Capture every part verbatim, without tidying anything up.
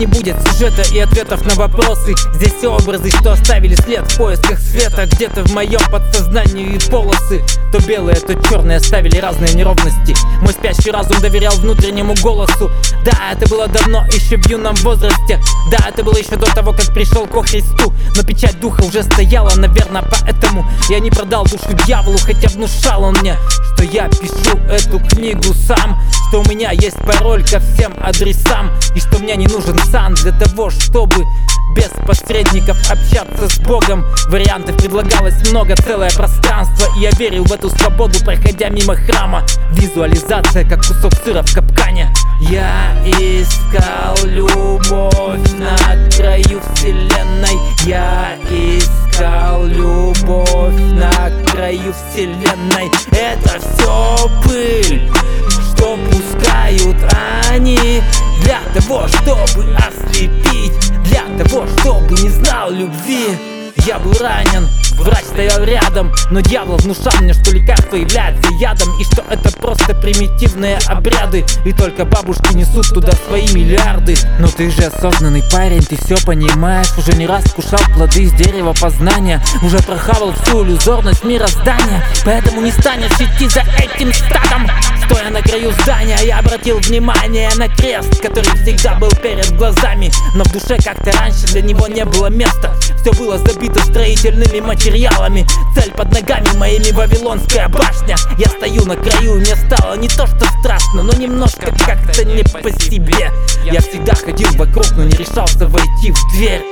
не будет сюжета и ответов на вопросы. Здесь все образы, что оставили след в поисках света. Где-то в моем подсознании и полосы, то белые, то черные, оставили разные неровности. Мой спящий разум доверял внутреннему голосу. Да, это было давно, еще в юном возрасте. Да, это было еще до того, как пришел ко Христу. Но печать духа уже стояла, наверное, поэтому я не продал душу дьяволу, хотя внушал он мне, что я пишу эту книгу сам, что у меня есть пароль ко всем адресам, и что мне не нужен сан для того, чтобы без посредников общаться с Богом. Вариантов предлагалось много, целое пространство, и я верил в эту свободу, проходя мимо храма. Визуализация, как кусок сыра в капкане. Я искал любовь на краю вселенной. Я искал любовь на краю вселенной. Это все пыль, что пускают они для того, чтобы ослепить, для того, чтобы не знал любви. Я был ранен, врач стоял рядом, но дьявол внушал мне, что лекарство является ядом, и что это просто примитивные обряды, и только бабушки несут туда свои миллиарды. Но ты же осознанный парень, ты все понимаешь, уже не раз вкушал плоды с дерева познания, уже прохавал всю иллюзорность мироздания, поэтому не станешь идти за этим стадом. Стоя на краю здания, я обратил внимание на крест, который всегда был перед глазами, но в душе как-то раньше для него не было места. Все было забито строительными материалами, цель под ногами моими Вавилонская башня. Я стою на краю, и мне стало не то что страшно, но немножко как-то не по себе. Я всегда ходил вокруг, но не решался войти в дверь.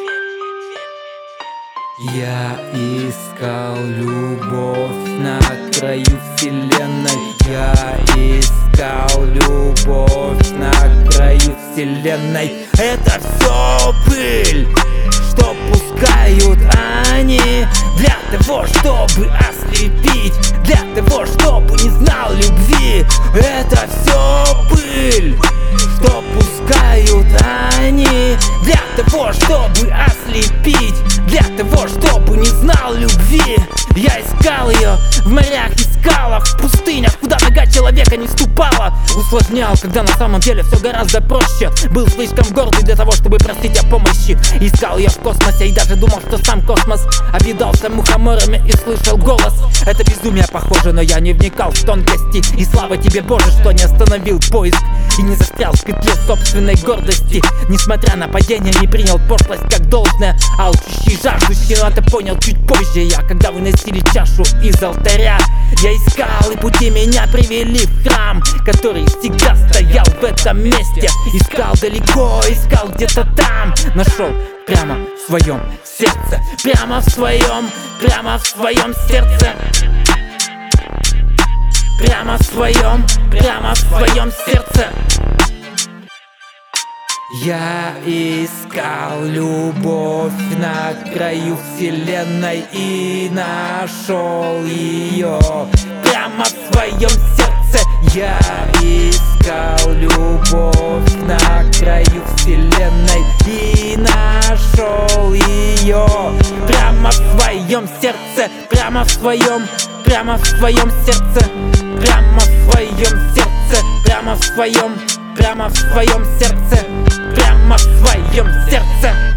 Я искал любовь на краю вселенной. Я искал любовь на краю вселенной. Это все пыль, что пускают они для того, чтобы ослепить, для того, чтобы не знал любви. Это все пыль, что пускают они для того, чтобы ослепить, для того, чтобы не знал любви. Я искал ее в морях и скалах, в пустынях, куда нога человека не ступала. Усложнял, когда на самом деле все гораздо проще. Был слишком гордый для того, чтобы просить о помощи. Искал ее в космосе и даже думал, что сам космос объедался мухоморами и слышал голос. Это безумие похоже, но я не вникал в тонкости. И слава тебе, Боже, что не остановил поиск и не застрял в петле собственной гордости. Несмотря на падение, не принял пошлость как должное. Алчущий, жаждущий, но это понял чуть позже я, когда выносили чашу из алтаря. Я искал, и пути меня привели в храм, который всегда стоял в этом месте. Искал далеко, искал где-то там, нашел прямо в своем сердце. Прямо в своем, прямо в своем сердце. Прямо в своем, прямо в своем сердце. Я искал любовь на краю вселенной и нашел ее прямо в своем сердце. Я искал любовь на краю вселенной и нашел ее прямо в своем сердце. Прямо в своем, прямо в своем сердце. Прямо в своем сердце. Прямо в своем, прямо в своем сердце. Прямо в своем сердце.